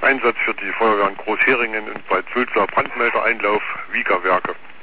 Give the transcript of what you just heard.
Einsatz für die Feuerwehr in Großheringen und Bad Sulza Brandmeldeeinlauf Wiegerwerke.